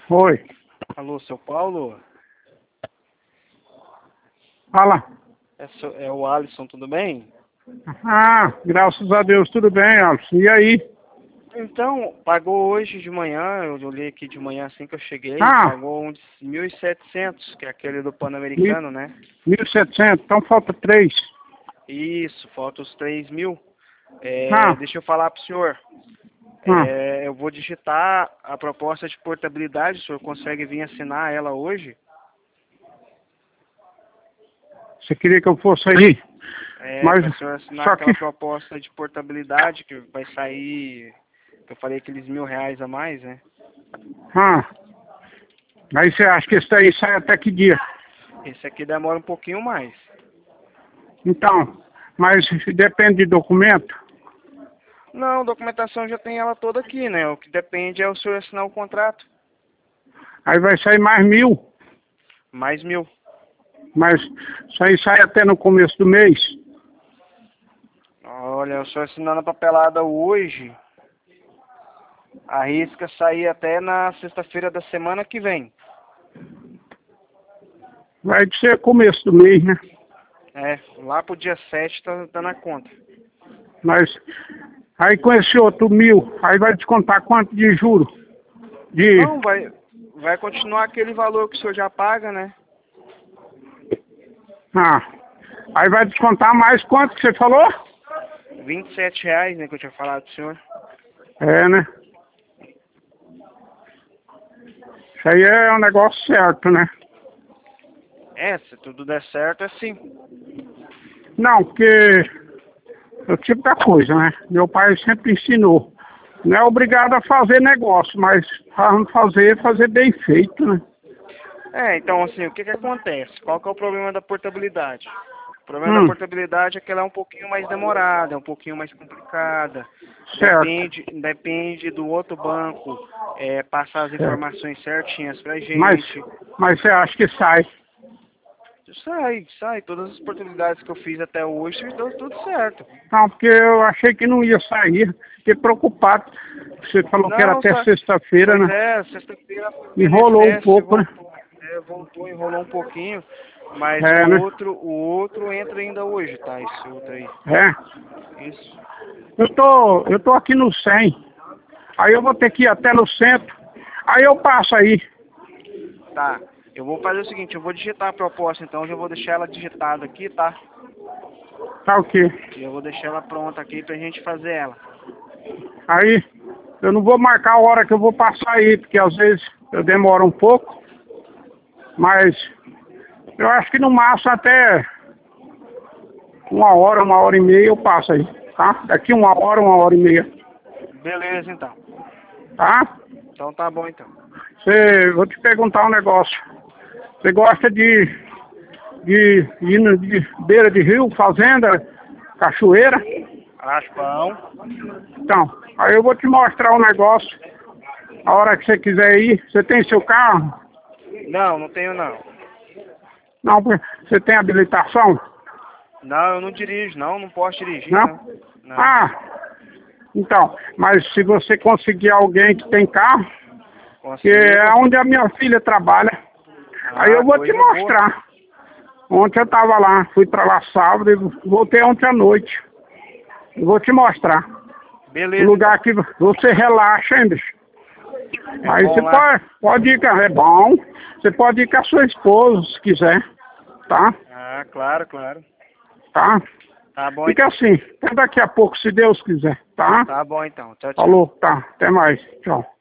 Oi. Alô, seu Paulo? Fala. É o Alisson, tudo bem? Ah, graças a Deus, tudo bem, Alisson. E aí? Então, pagou hoje de manhã, eu olhei aqui de manhã assim que eu cheguei, Ah, pagou uns 1.700, que é aquele do mil- Pan-Americano, né? 1.700, então falta 3. Isso, falta os 3.000. Ah, Deixa eu falar pro senhor. ah. Eu vou digitar a proposta de portabilidade, o senhor consegue vir assinar ela hoje? Você queria que eu fosse aí? Mas, Para o senhor assinar só que, aquela proposta de portabilidade que vai sair, que eu falei aqueles R$ 1.000 a mais, né? ah, aí você acha que esse daí sai até que dia? Esse aqui demora um pouquinho mais. Então, mas depende de documento. Não, a documentação já tem ela toda aqui, né? O que depende é o senhor assinar o contrato. Aí vai sair mais 1.000, Mais 1.000. mas isso aí sai até no começo do mês. Olha, o senhor assinando a papelada hoje, arrisca sair até na sexta-feira da semana que vem. Vai ser começo do mês, né? Lá pro dia 7 tá na conta. Mas aí com esse outro 1.000, aí vai descontar quanto de juro? De, Não, vai continuar aquele valor que o senhor já paga, né? aí vai descontar mais quanto que você falou? R$ 27, né, que eu tinha falado pro senhor. É, né? Isso aí é um negócio certo, né? Se tudo der certo, é sim. Não, porque é o tipo da coisa, né? Meu pai sempre ensinou. Não é obrigado a fazer negócio, mas fazer bem feito, né? Então assim, o que acontece? Qual que é o problema da portabilidade? O problema da Hum, portabilidade é que ela é um pouquinho mais demorada, é um pouquinho mais complicada. certo. Depende do outro banco passar as Certo. informações certinhas pra Mas, gente. mas você acha que sai? Sai. Todas as portabilidades que eu fiz até hoje, deu tudo certo. Não, porque eu achei que não ia sair. Fiquei preocupado. Você falou que era Não, até sexta-feira, pois né? sexta-feira foi o Enrolou um INSS, pouco, né? voltou, enrolou um pouquinho, mas É, né? o outro entra ainda hoje, tá? Esse outro aí. Isso. Eu tô aqui no 100. Aí eu vou ter que ir até no centro. Aí eu passo aí. Tá. Eu vou fazer o seguinte, eu vou digitar a proposta, então eu já vou deixar ela digitada aqui, tá? Tá o quê? E eu vou deixar ela pronta aqui pra gente fazer ela. Aí eu não vou marcar a hora que eu vou passar aí, porque às vezes eu demoro um pouco. Mas eu acho que no máximo até 1 hora e meia eu passo aí, tá? Daqui 1 hora e meia, Beleza, então. tá? Então tá bom, então. Vou te perguntar um negócio. Você gosta de ir de beira de rio, fazenda, cachoeira? Acho bom. Então, aí eu vou te mostrar um negócio. A hora que você quiser ir, você tem seu carro? Não tenho não. Não, você tem habilitação? Não, eu não dirijo, não posso dirigir, Não? não. Não. Ah, então, mas se você conseguir alguém que tem carro, que é Consigo. onde a minha filha trabalha, aí eu vou te Coisa boa. mostrar. Ontem eu estava lá, fui para lá sábado e voltei ontem à noite. Eu vou te mostrar. O Beleza, lugar então. que você relaxa, hein, bicho? É Aí bom você lá. pode ir, é bom. Você pode ir com a sua esposa, se quiser, tá? Claro. Tá? Tá bom, Fica então. assim, até daqui a pouco, se Deus quiser, tá? Tá bom, então. Tchau. Falou, tá, até mais, tchau.